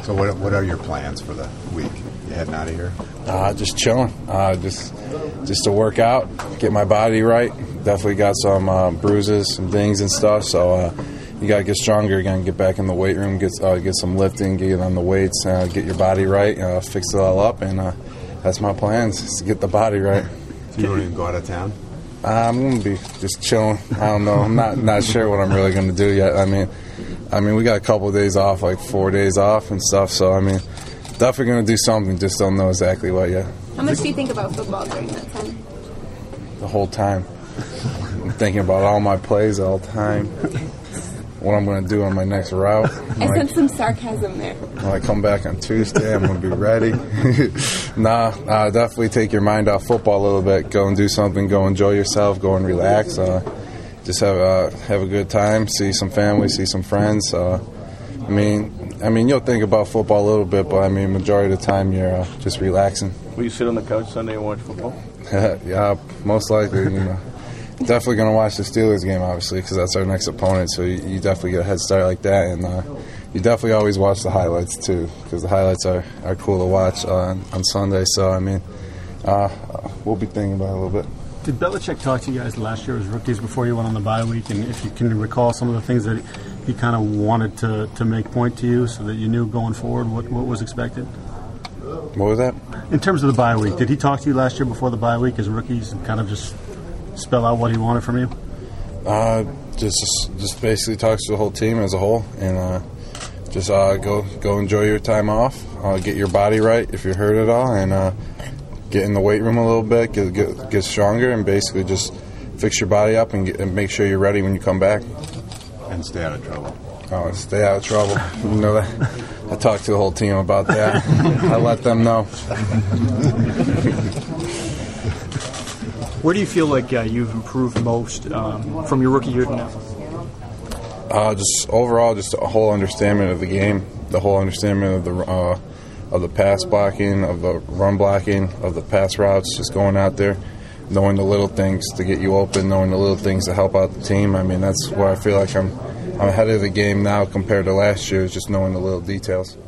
So what are your plans for the week? You heading out of here? Just chilling. Just to work out, get my body right. Definitely got some bruises, some dings and stuff. So you got to get stronger again, get back in the weight room, get some lifting, get on the weights, get your body right, fix it all up. And that's my plans, is to get the body right. So you don't even go out of town? I'm going to be just chilling. I don't know. I'm not sure what I'm really going to do yet. I mean, we got a couple of days off, like 4 days off and stuff. So, I mean, definitely going to do something. Just don't know exactly what yet. How much do you think about football during that time? The whole time. I'm thinking about all my plays all the time. What I'm going to do on my next route. I sense some sarcasm there. When I come back on Tuesday, I'm going to be ready. Definitely take your mind off football a little bit. Go and do something. Go enjoy yourself. Go and relax. Just have a good time. See some family. See some friends. I mean, you'll think about football a little bit, but I mean, majority of the time you're just relaxing. Will you sit on the couch Sunday and watch football? Yeah, most likely. Definitely going to watch the Steelers game, obviously, because that's our next opponent. So you definitely get a head start like that, and you definitely always watch the highlights too, because the highlights are cool to watch on Sunday. So I mean, we'll be thinking about it a little bit. Did Belichick talk to you guys last year as rookies before you went on the bye week? And if you can recall some of the things that he kind of wanted to make point to you so that you knew going forward what was expected? What was that? In terms of the bye week, did he talk to you last year before the bye week as rookies and kind of just spell out what he wanted from you? Just basically talks to the whole team as a whole, and just go enjoy your time off, get your body right if you're hurt at all, and get in the weight room a little bit, get stronger, and basically just fix your body up and make sure you're ready when you come back. And stay out of trouble. Oh, stay out of trouble. You know that. I talked to the whole team about that. I let them know. Where do you feel like you've improved most from your rookie year to now? Just overall, just a whole understanding of the game, the whole understanding of the pass blocking, of the run blocking, of the pass routes, just going out there, knowing the little things to get you open, knowing the little things to help out the team. I mean, that's where I feel like I'm ahead of the game now compared to last year, is just knowing the little details.